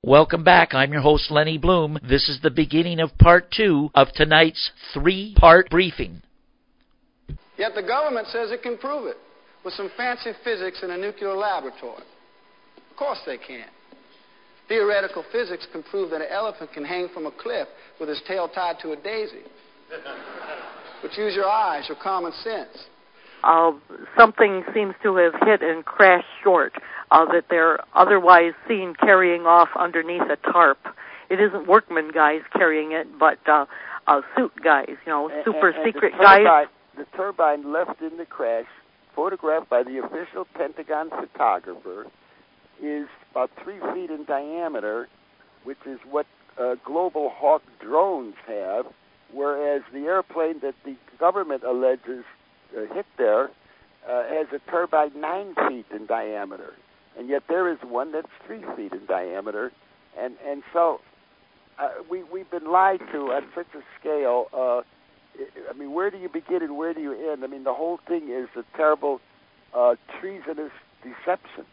Welcome back. I'm your host, Lenny Bloom. This is the beginning of part 2 of tonight's 3-part briefing. Yet the government says it can prove it with some fancy physics in a nuclear laboratory. Of course they can. Theoretical physics can prove that an elephant can hang from a cliff with his tail tied to a daisy. But use your eyes, your common sense. Something seems to have hit and crashed short, that they're otherwise seen carrying off underneath a tarp. It isn't workman guys carrying it, but suit guys, super secret guys. The turbine left in the crash, photographed by the official Pentagon photographer, is about 3 feet in diameter, which is what Global Hawk drones have, whereas the airplane that the government alleges hit there has a turbine 9 feet in diameter, and yet there is one that's 3 feet in diameter, and so we've been lied to on such a scale. I mean, where do you begin and where do you end? I mean, the whole thing is a terrible treasonous deception.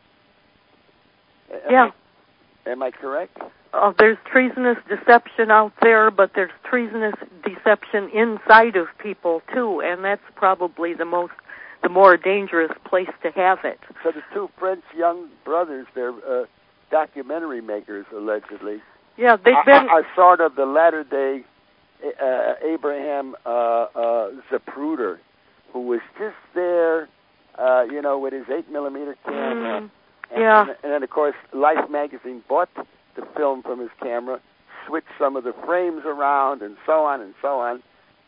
Yeah. Am I correct? There's treasonous deception out there, but there's treasonous deception inside of people too, and that's probably the more dangerous place to have it. So the 2 French young brothers, they're documentary makers, allegedly. Yeah, they've been are sort of the latter-day Abraham Zapruder, who was just there, with his 8mm camera. And then, of course, Life magazine bought the film from his camera, switched some of the frames around, and so on and so on.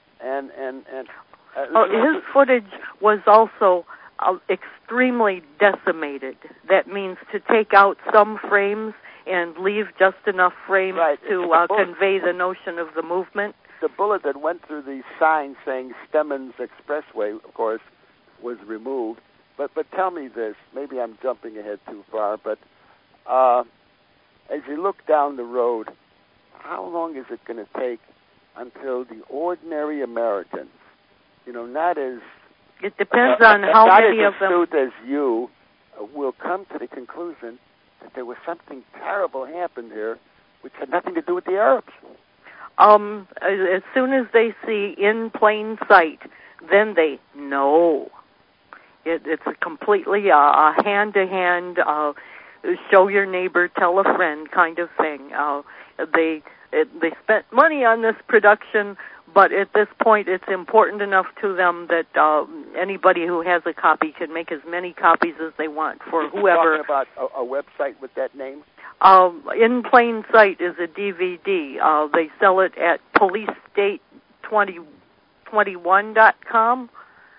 His footage was also extremely decimated. That means to take out some frames and leave just enough frames to convey the notion of the movement. The bullet that went through the sign saying Stemmons Expressway, of course, was removed. But tell me this, maybe I'm jumping ahead too far, but as you look down the road, how long is it going to take until the ordinary Americans, not as... It depends on how many of them... Not as astute as you, will come to the conclusion that there was something terrible happened here which had nothing to do with the Arabs. As soon as they see in plain sight, then they know. It's a completely a hand-to-hand, show your neighbor, tell a friend kind of thing. They spent money on this production, but at this point it's important enough to them that anybody who has a copy can make as many copies as they want for whoever. You're talking about a website with that name? In Plain Sight is a DVD. They sell it at policestate2021.com.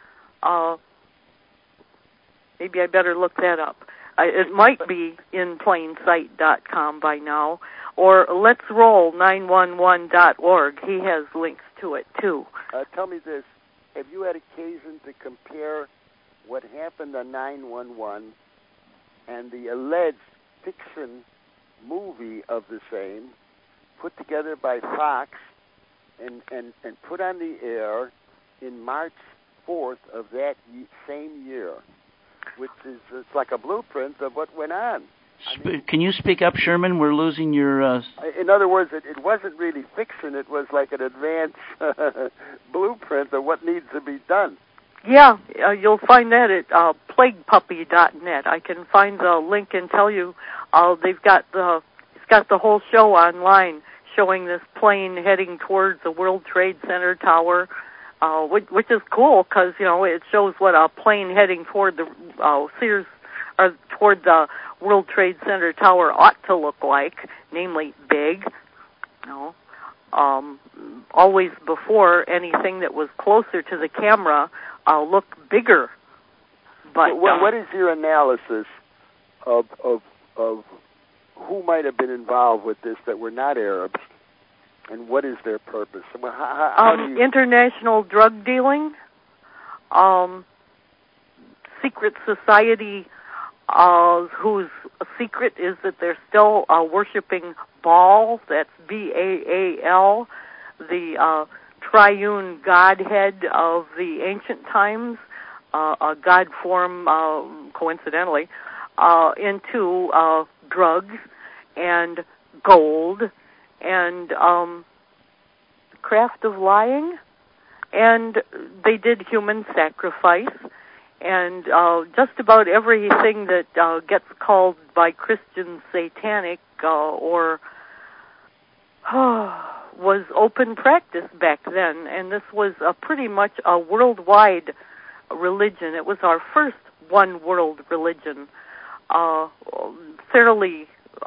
Maybe I better look that up. It might be in plainsight.com by now, or letsroll911.org. He has links to it, too. Tell me this. Have you had occasion to compare what happened on 911 and the alleged fiction movie of the same, put together by Fox and put on the air in March 4th of that same year, which is it's like a blueprint of what went on? Can you speak up, Sherman? We're losing your... In other words, it wasn't really fiction. It was like an advanced blueprint of what needs to be done. Yeah, you'll find that at plaguepuppy.net. I can find the link and tell you it's got the whole show online showing this plane heading towards the World Trade Center tower, which is cool because, it shows what a plane heading toward the toward the World Trade Center tower ought to look like, namely big. Always before anything that was closer to the camera looked bigger. But what is your analysis of who might have been involved with this that were not Arabs, and what is their purpose? How do you... International drug dealing, secret society, whose secret is that they're still worshiping Baal, that's Baal, the triune godhead of the ancient times, a god form, coincidentally, into drugs and gold and craft of lying, and they did human sacrifice, and just about everything that gets called by Christians satanic or was open practice back then, and this was pretty much a worldwide religion. It was our first one world religion, fairly,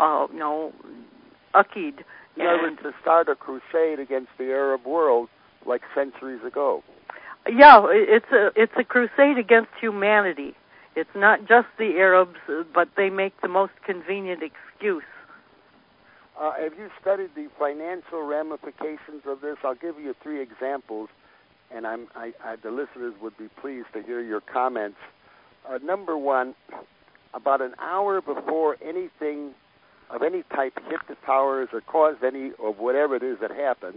Akid. In other words, to start a crusade against the Arab world like centuries ago. Yeah, it's a crusade against humanity. It's not just the Arabs, but they make the most convenient excuse. Have you studied the financial ramifications of this? I'll give you 3 examples, and the listeners would be pleased to hear your comments. Number 1, about an hour before anything of any type hit the towers or caused any of whatever it is that happened,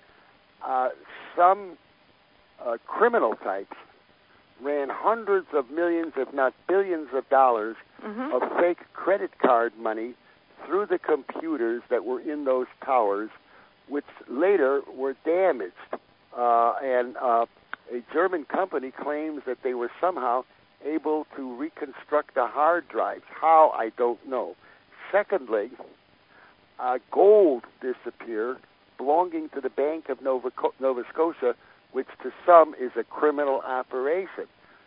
some criminal types ran hundreds of millions, if not billions of dollars of fake credit card money through the computers that were in those towers, which later were damaged. And a German company claims that they were somehow able to reconstruct the hard drives. How, I don't know. Secondly, gold disappeared belonging to the Bank of Nova Scotia, which to some is a criminal operation.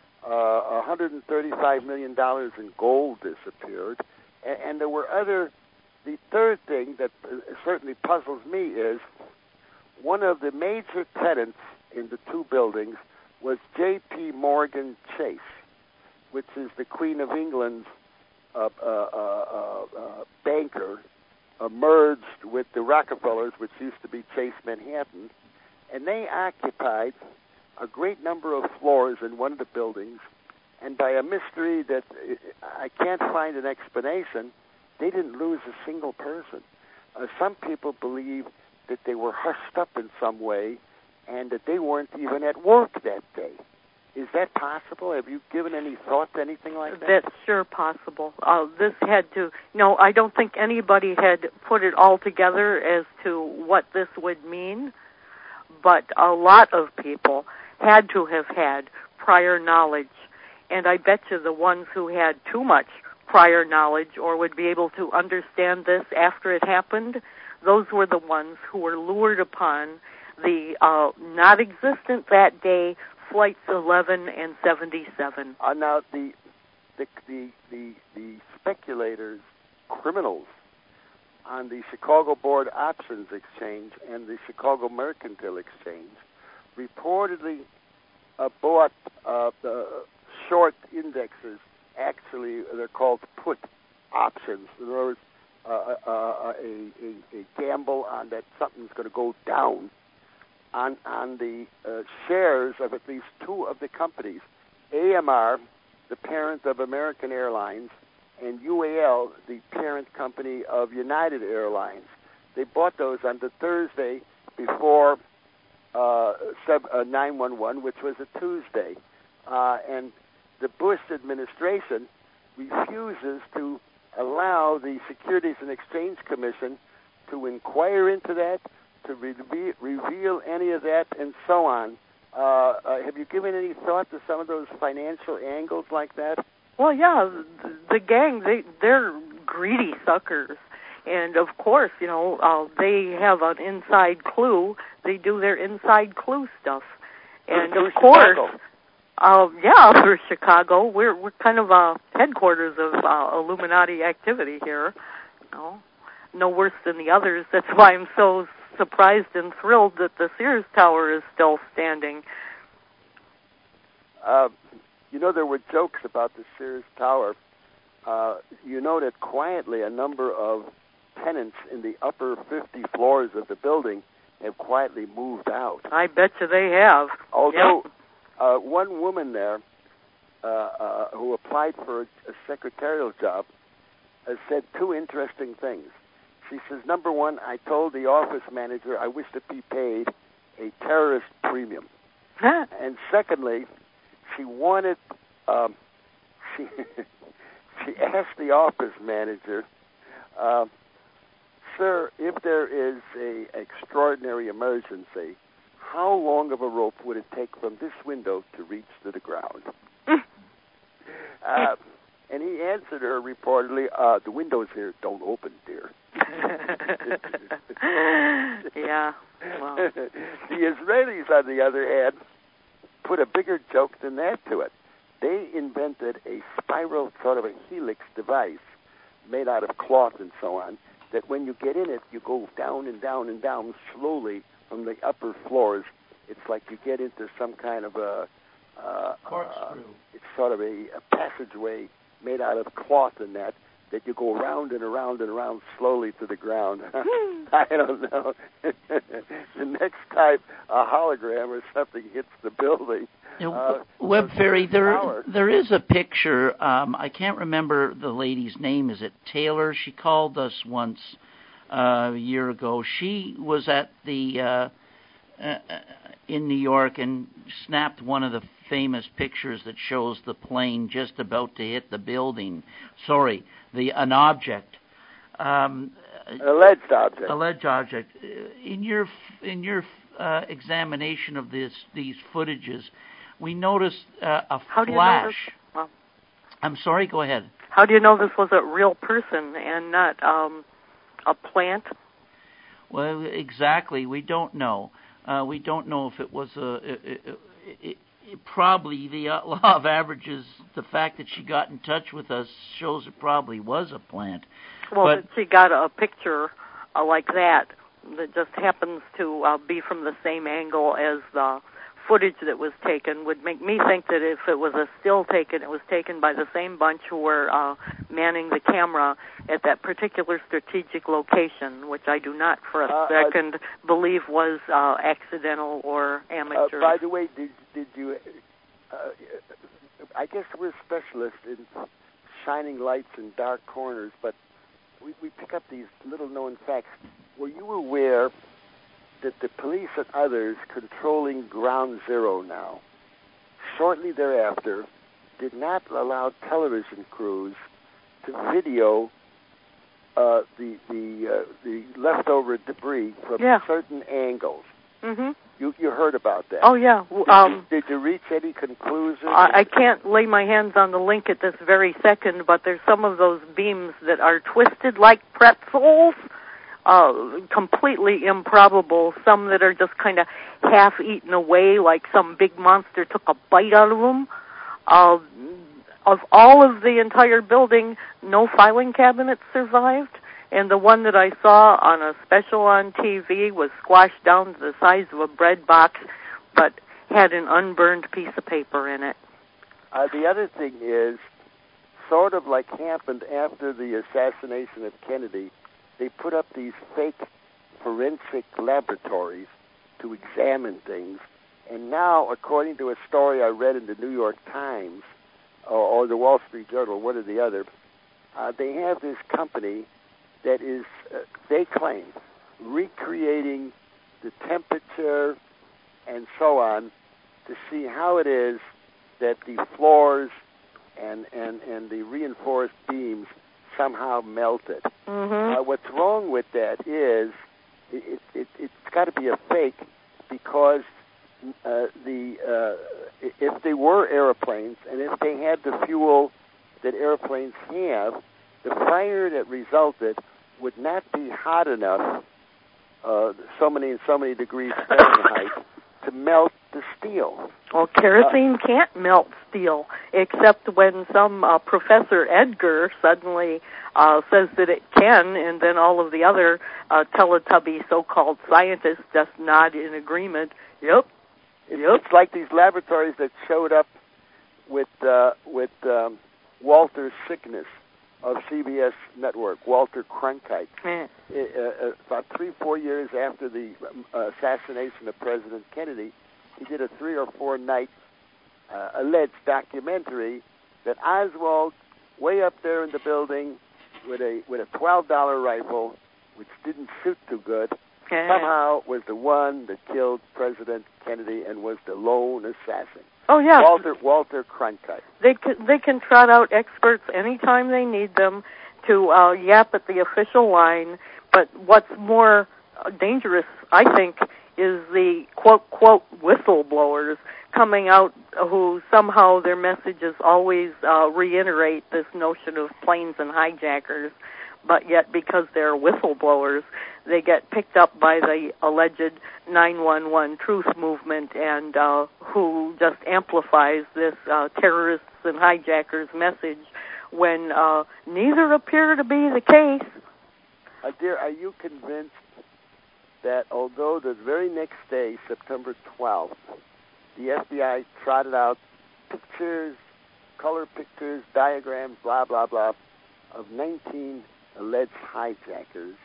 $135 million in gold disappeared. And there were other... The third thing that certainly puzzles me is one of the major tenants in the 2 buildings was J.P. Morgan Chase, which is the Queen of England's banker, merged with the Rockefellers, which used to be Chase Manhattan, and they occupied a great number of floors in one of the buildings, and by a mystery that I can't find an explanation, they didn't lose a single person. Some people believe that they were hushed up in some way and that they weren't even at work that day. Is that possible? Have you given any thought to anything like that? That's sure possible. This had to... No, I don't think anybody had put it all together as to what this would mean, but a lot of people had to have had prior knowledge, and I bet you the ones who had too much prior knowledge or would be able to understand this after it happened, those were the ones who were lured upon the not existent that day Flights 11 and 77. Now, the speculators, criminals on the Chicago Board Options Exchange and the Chicago Mercantile Exchange reportedly bought the short indexes. Actually, they're called put options. In other words, a gamble on that something's going to go down on the shares of at least 2 of the companies, AMR, the parent of American Airlines, and UAL, the parent company of United Airlines. They bought those on the Thursday before 9/11, which was a Tuesday. And the Bush administration refuses to allow the Securities and Exchange Commission to inquire into that, to reveal any of that, and so on. Have you given any thought to some of those financial angles like that? Well, yeah, the gang, they're greedy suckers. And, of course, they have an inside clue. They do their inside clue stuff. And, of course... for Chicago, we're kind of headquarters of Illuminati activity here. No worse than the others. That's why I'm so surprised and thrilled that the Sears Tower is still standing. There were jokes about the Sears Tower. That quietly a number of tenants in the upper 50 floors of the building have quietly moved out. I bet you they have. Although... one woman there who applied for a secretarial job has said 2 interesting things. She says, number 1, I told the office manager I wish to be paid a terrorist premium. And secondly, she wanted, she asked the office manager sir, if there is a extraordinary emergency, how long of a rope would it take from this window to reach to the ground? And he answered her reportedly, the windows here don't open, dear. Yeah. Well. The Israelis, on the other hand, put a bigger joke than that to it. They invented a spiral, sort of a helix device made out of cloth and so on, that when you get in it, you go down and down and down slowly from the upper floors. It's like you get into some kind of a corkscrew. It's sort of a passageway made out of cloth and that you go around and around and around slowly to the ground. I don't know. The next time a hologram or something hits the building. Web Fairy, there is a picture. I can't remember the lady's name. Is it Taylor? She called us once a year ago. She was at the in New York and snapped one of the famous pictures that shows the plane just about to hit the building. Sorry, an object. Alleged object. Alleged object. In your examination of these footages, we noticed a How flash. Do you know this? Well, I'm sorry. Go ahead. How do you know this was a real person and not a plant? Well, exactly. We don't know. We don't know if it was probably the law of averages. The fact that she got in touch with us shows it probably was a plant. Well, but that she got a picture like that just happens to be from the same angle as the footage that was taken would make me think that if it was a still taken, it was taken by the same bunch who were manning the camera at that particular strategic location, which I do not for a second believe was accidental or amateur. By the way, did you? I guess we're specialists in shining lights in dark corners, but we pick up these little-known facts. Were you aware that the police and others controlling Ground Zero now, shortly thereafter, did not allow television crews to video the leftover debris from certain angles? Mm-hmm. You heard about that? Oh, yeah. Did you reach any conclusion? I can't lay my hands on the link at this very second, but there's some of those beams that are twisted like pretzels, completely improbable, some that are just kind of half-eaten away like some big monster took a bite out of them. Of all of the entire building, no filing cabinets survived. And the one that I saw on a special on TV was squashed down to the size of a bread box, but had an unburned piece of paper in it. The other thing is, sort of like happened after the assassination of Kennedy, they put up these fake forensic laboratories to examine things. And now, according to a story I read in the New York Times or the Wall Street Journal, one or the other, they have this company that is, they claim, recreating the temperature and so on to see how it is that the floors and the reinforced beams somehow melted. Mm-hmm. What's wrong with that is it's got to be a fake because if they were airplanes and if they had the fuel that airplanes have, the fire that resulted would not be hot enough, so many degrees Fahrenheit, to melt the steel. Well, kerosene can't melt steel, except when some Professor Edgar suddenly says that it can, and then all of the other Teletubby so-called scientists just nod in agreement. Yep. It's like these laboratories that showed up with Walter Sickness of CBS Network, Walter Cronkite. About 3-4 years after the assassination of President Kennedy, he did a 3 or 4 night alleged documentary that Oswald, way up there in the building with a $12 rifle, which didn't shoot too good, somehow was the one that killed President Kennedy and was the lone assassin. Oh, yeah. Walter Cronkite. They can trot out experts anytime they need them to yap at the official line But what's more dangerous, I think, is the quote whistleblowers coming out who somehow their messages always reiterate this notion of planes and hijackers, but yet because they're whistleblowers, they get picked up by the alleged 911 truth movement and who just amplifies this terrorists and hijackers message when neither appear to be the case. Dear, are you convinced that although the very next day, September 12th, the FBI trotted out pictures, color pictures, diagrams, blah, blah, blah, of 19 alleged hijackers,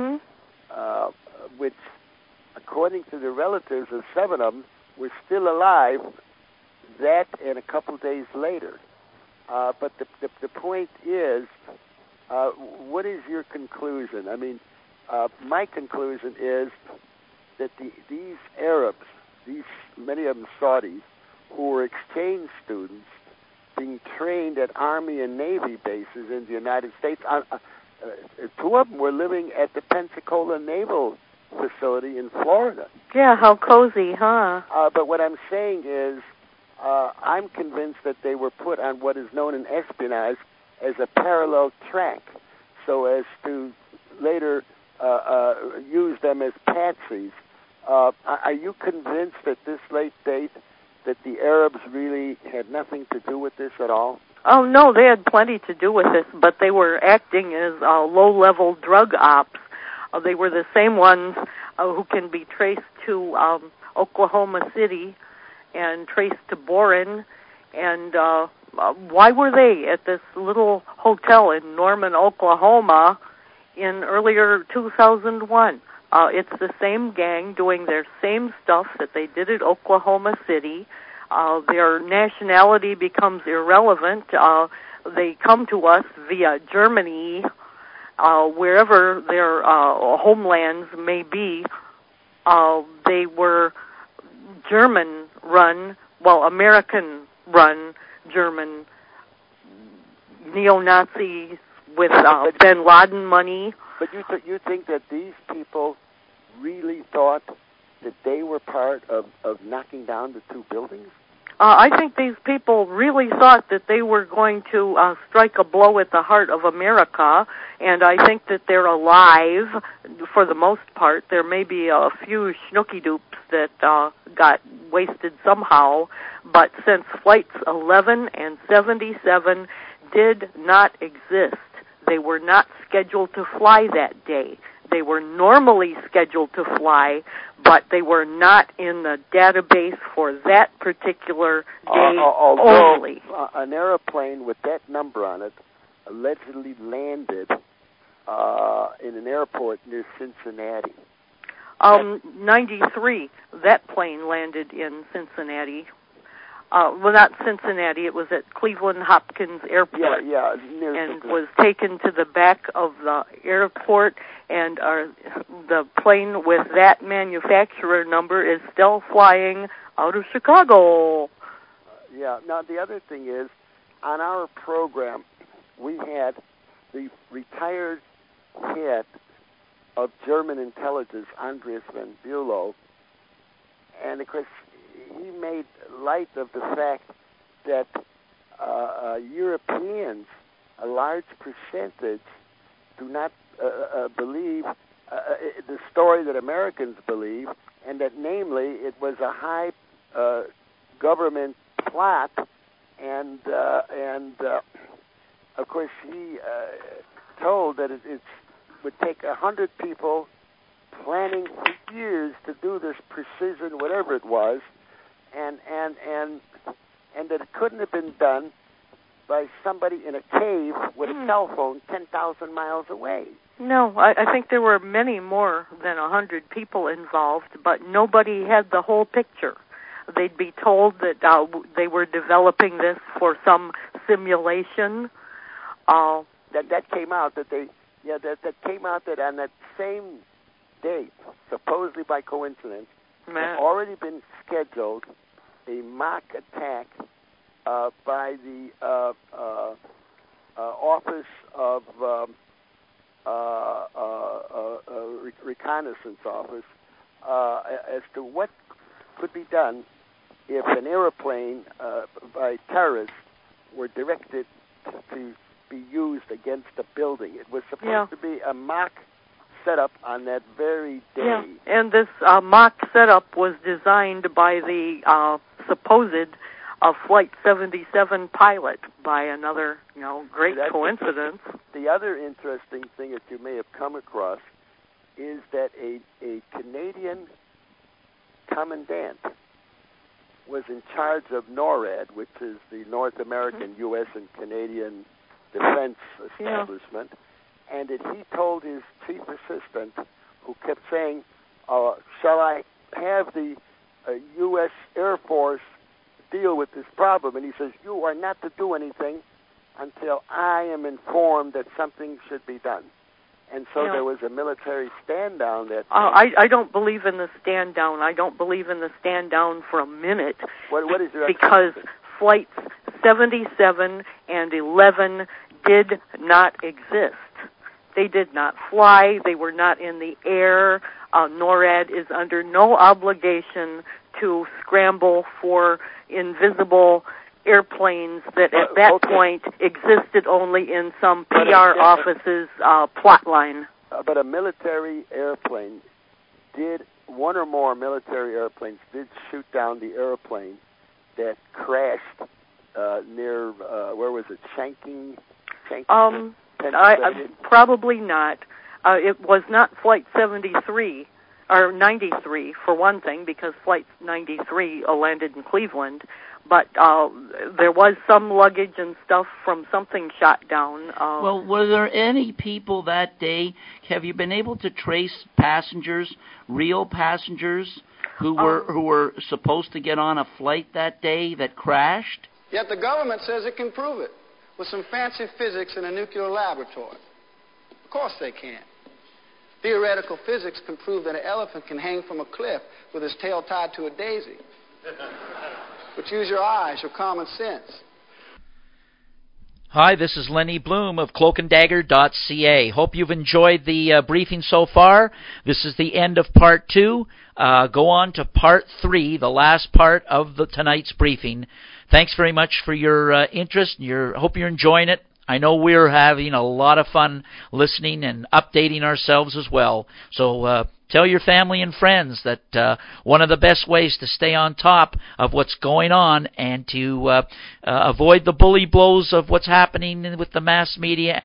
which, according to the relatives of 7 of them, were still alive that and a couple days later. But the point is, what is your conclusion? I mean, my conclusion is that these Arabs, many of them Saudis, who were exchange students being trained at Army and Navy bases in the United States, 2 of them were living at the Pensacola Naval Facility in Florida. Yeah, how cozy, huh? But what I'm saying is, I'm convinced that they were put on what is known in espionage as a parallel track, so as to later use them as patsies. Are you convinced at this late date that the Arabs really had nothing to do with this at all? Oh, no, they had plenty to do with this, but they were acting as low-level drug ops. They were the same ones who can be traced to Oklahoma City and traced to Boren. And why were they at this little hotel in Norman, Oklahoma in earlier 2001? It's the same gang doing their same stuff that they did at Oklahoma City. Their nationality becomes irrelevant. They come to us via Germany, wherever their homelands may be. They were German-run, American-run German neo-Nazis with bin Laden money. But you think that these people really thought that they were part of knocking down the 2 buildings? I think these people really thought that they were going to strike a blow at the heart of America, and I think that they're alive for the most part. There may be a few schnooky-doops that got wasted somehow, but since Flights 11 and 77 did not exist, they were not scheduled to fly that day. They were normally scheduled to fly, but they were not in the database for that particular day only. An airplane with that number on it allegedly landed in an airport near Cincinnati. 93, that plane landed in Cincinnati. Not Cincinnati, it was at Cleveland Hopkins Airport. Yeah, and was taken to the back of the airport, and the plane with that manufacturer number is still flying out of Chicago. Yeah, now the other thing is, on our program, we had the retired head of German intelligence, Andreas von Bülow, and of course, he made light of the fact that Europeans, a large percentage, do not believe the story that Americans believe, and that namely it was a high government plot, and of course he told that it would take 100 people planning for years to do this precision, whatever it was, and that it couldn't have been done by somebody in a cave with a cell phone 10,000 miles away. No, I think there were many more than 100 people involved, but nobody had the whole picture. They'd be told that they were developing this for some simulation. That came out that came out that on that same date, supposedly by coincidence, had already been scheduled a mock attack by the Office of reconnaissance office as to what could be done if an airplane by terrorists were directed to be used against a building. It was supposed to be a mock setup on that very day. Yeah, and this mock setup was designed by the supposed Flight 77 pilot by another, great coincidence. The other interesting thing that you may have come across is that a Canadian commandant was in charge of NORAD, which is the North American, U.S. and Canadian Defense Establishment, and that he told his chief assistant, who kept saying, shall I have the U.S. Air Force deal with this problem? And he says, you are not to do anything until I am informed that something should be done. And so there was a military stand down that... I don't believe in the stand down. I don't believe in the stand down for a minute. What is your Because flights 77 and 11 did not exist. They did not fly. They were not in the air. NORAD is under no obligation to scramble for invisible airplanes that at that point existed only in some PR office's plot line. But a military airplane one or more military airplanes did shoot down the airplane that crashed near, where was it, Shanking? Probably not. It was not Flight 73, or 93 for one thing, because Flight 93 landed in Cleveland. But there was some luggage and stuff from something shot down. Well, were there any people that day? Have you been able to trace passengers, real passengers, who were supposed to get on a flight that day that crashed? Yet the government says it can prove it with some fancy physics in a nuclear laboratory. Of course they can't. Theoretical physics can prove that an elephant can hang from a cliff with his tail tied to a daisy. But use your eyes, your common sense. Hi, this is Lenny Bloom of cloakandagger.ca. Hope you've enjoyed the briefing so far. This is the end of part 2. Go on to part 3, the last part of tonight's briefing. Thanks very much for your interest. Hope you're enjoying it. I know we're having a lot of fun listening and updating ourselves as well. So tell your family and friends that one of the best ways to stay on top of what's going on and to avoid the bully blows of what's happening with the mass media